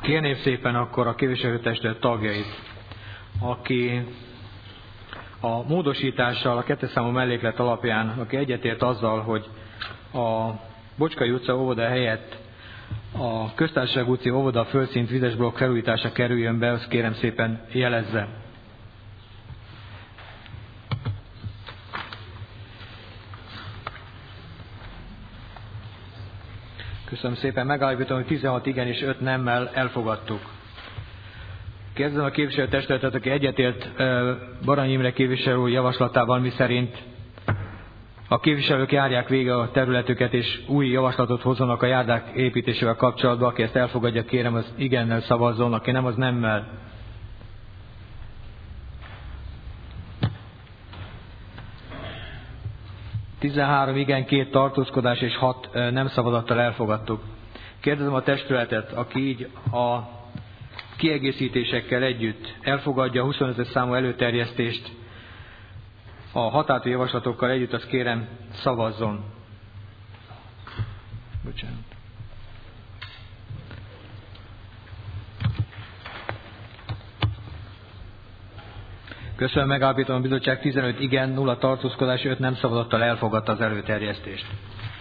Kérném szépen akkor a képviselőtestület tagjait, aki a módosítással, a 2. számú melléklet alapján, aki egyetért azzal, hogy a Bocskai utca óvoda helyett a Köztársaság utca óvoda földszint vizes blokk felújítása kerüljön be, azt kérem szépen jelezze. Köszönöm szépen, megállapítom, hogy 16 igen és 5 nemmel elfogadtuk. Kérdezem a képviselőtestületet, aki egyetért Baranyi Imre képviselő javaslatával, miszerint a képviselők járják végig a területüket, és új javaslatot hozzanak a járdák építésével kapcsolatban. Aki ezt elfogadja, kérem, az igennel szavazzon, aki nem, az nemmel. Tizenhárom igen, 2 tartózkodás és 6 nem szavazattal elfogadtuk. Kérdezem a testületet, aki így a kiegészítésekkel együtt elfogadja a 25. számú előterjesztést a határozati javaslatokkal együtt, azt kérem szavazzon. Bocsánat. Köszönöm, megállapítom, a bizottság 15 igen, 0 tartózkodás, 5 nem szavazattal elfogadta az előterjesztést.